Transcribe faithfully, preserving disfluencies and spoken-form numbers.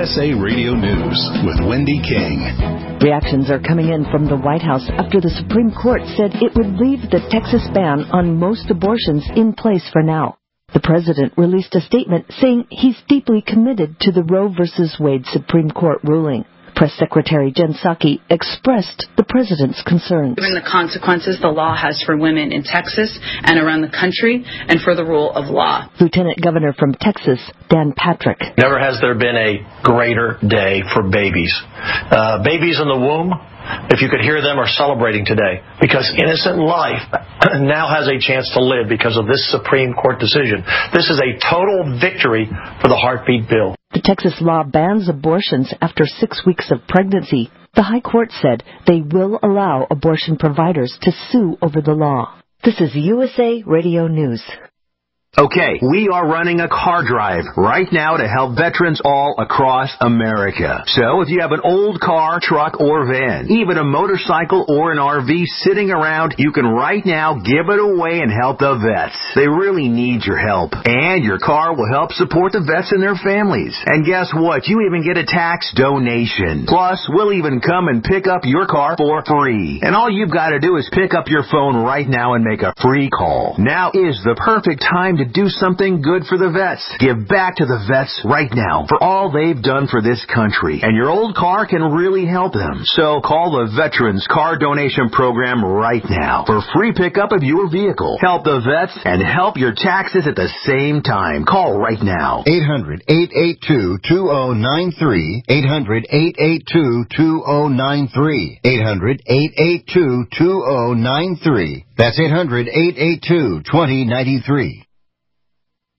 S A Radio News with Wendy King. Reactions are coming in from the White House after the Supreme Court said it would leave the Texas ban on most abortions in place for now. The president released a statement saying he's deeply committed to the Roe v. Wade Supreme Court ruling. Press Secretary Jen Psaki expressed the president's concerns. Given the consequences the law has for women in Texas and around the country and for the rule of law. Lieutenant Governor from Texas, Dan Patrick. Never has there been a greater day for babies. Uh, babies in the womb, if you could hear them, are celebrating today because innocent life now has a chance to live because of this Supreme Court decision. This is a total victory for the heartbeat bill. The Texas law bans abortions after six weeks of pregnancy. The High Court said they will allow abortion providers to sue over the law. This is U S A Radio News. Okay, we are running a car drive right now to help veterans all across America. So if you have an old car, truck, or van, even a motorcycle or an R V sitting around, you can right now give it away and help the vets. They really need your help. And your car will help support the vets and their families. And guess what? You even get a tax donation. Plus, we'll even come and pick up your car for free. And all you've got to do is pick up your phone right now and make a free call. Now is the perfect time to do something good for the vets. Give back to the vets right now for all they've done for this country. And your old car can really help them. So call the Veterans Car Donation Program right now for free pickup of your vehicle. Help the vets and help your taxes at the same time. Call right now. eight hundred, eight eight two, two oh nine three. eight hundred, eight eight two, two oh nine three. eight hundred, eight eight two, two oh nine three. That's eight hundred, eight eight two, two oh nine three.